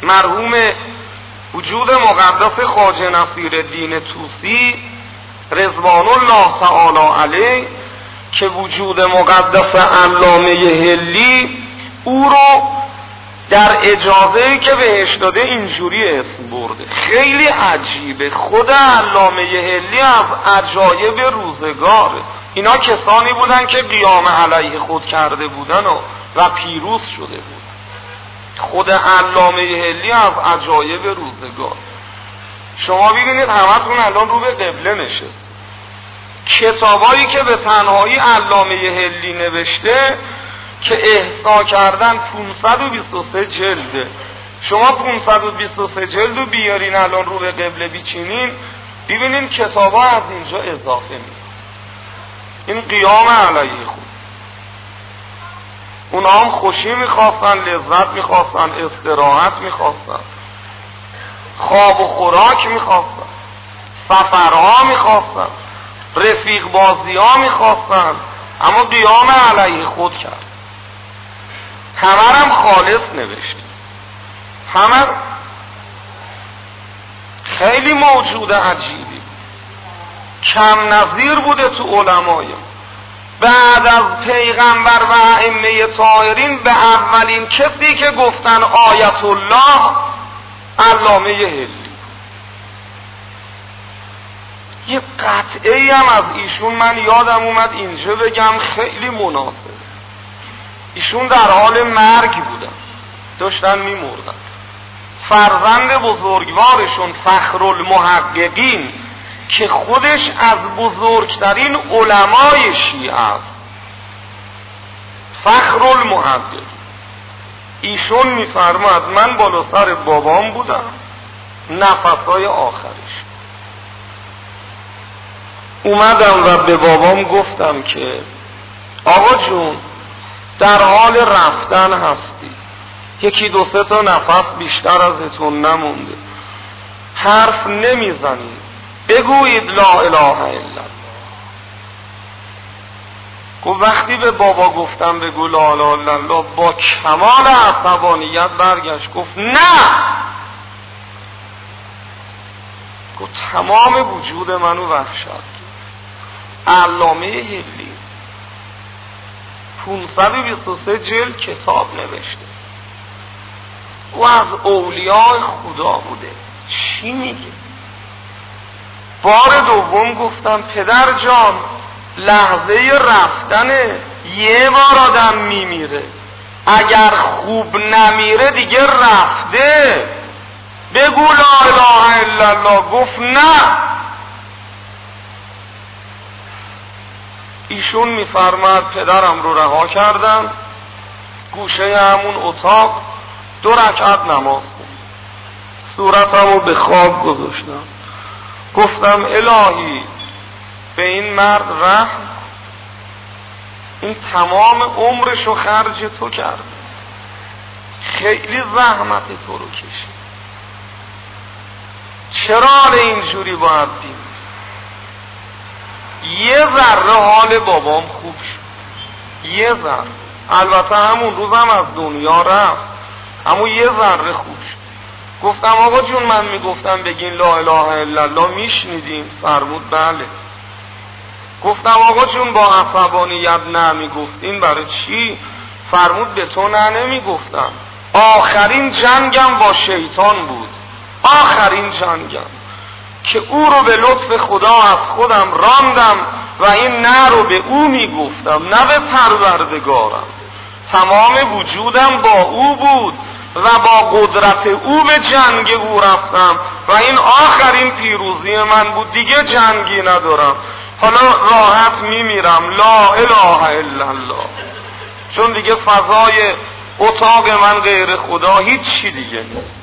مرحوم وجود مقدس خواجه نصیرالدین طوسی رضوان الله تعالی علیه که وجود مقدس علامه حلی او رو در اجازه‌ای که بهش داده اینجوری اسم برده. خیلی عجیبه. خود علامه حلی از عجایب روزگاره. اینا کسانی بودن که قیام علیه خود کرده بودن و پیروز شده بود. خود علامه حلی از عجایب روزگار. شما ببینید همتون الان رو به قبله نشست. کتابایی که به تنهایی علامه حلی نوشته که احصا کردن 523 جلده. شما 523 جلد رو بیارین الان رو به قبله بیچینین، ببینین کتابا از اینجا اضافه میاد. این قیام علیه خود. اونا هم خوشی میخواستن، لذت میخواستن، استراحت میخواستن، خواب و خوراک میخواستن، سفرها میخواستن، رفیق بازی ها میخواستن، اما قیام علیه خود کرد. همه خالص نوشته. همه خیلی موجود عجیبی بود. کم نظیر بوده تو علمای. بعد از پیغمبر و ائمه طاهرین به اولین کسی که گفتن آیت الله علامه حلی. یه قطعه‌ای هم از ایشون من یادم اومد اینجا بگم، خیلی مناسب. ایشون در حال مرگ بودن، داشتن میمردن. فرزند بزرگوارشون فخرالمحققین که خودش از بزرگترین علمای شیعه است، فخرالمحققین، ایشون میفرماد من بالا سر بابام بودم نفسهای آخرش، اومدم و به بابام گفتم که آقا جون در حال رفتن هستی، یکی دو سه تا نفس بیشتر ازتون نمونده، حرف نمیزنید، بگویید لا اله الا الله. گفت وقتی به بابا گفتم بگو لا اله الا الله با کمال عصبانیت برگشت گفت نه. گفت تمام وجود منو وحشت کرد. علامه حلی 523 جلد کتاب نوشته. او از اولیاء خدا بوده. چی میگه؟ بار دوم گفتم پدر جان لحظه رفتنه، یه بار آدم میمیره، اگر خوب نمیره دیگه رفته، بگو لا اله الا الله. گفت نه. ایشون میفرماد پدرم رو رها کردم، گوشه همون اتاق 2 رکعت نماز خوندم، صورتم رو به خواب گذاشتم، گفتم الهی به این مرد رحم، این تمام عمرش رو خرج تو کرد، خیلی زحمت تو رو کشید، چرا اینجوری باید بیم؟ یه ذره حال بابام خوب شد، یه ذره. البته همون روزم از دنیا رفت، اما یه ذره خوب شد. گفتم آقا جون من میگفتم بگین لا اله الا الله میشنیدیم؟ فرمود بله. گفتم آقا جون با عصبانیت نه میگفتین برای چی؟ فرمود به تو نه نمیگفتم، آخرین جنگم با شیطان بود، آخرین جنگم که او رو به لطف خدا از خودم راندم و این نه رو به او میگفتم نه به پروردگارم. تمام وجودم با او بود و با قدرت او به جنگ او رفتم و این آخرین پیروزی من بود، دیگه جنگی ندارم، حالا راحت میمیرم، لا اله الا الله. چون دیگه فضای اتاق من غیر خدا هیچ چی دیگه نیست.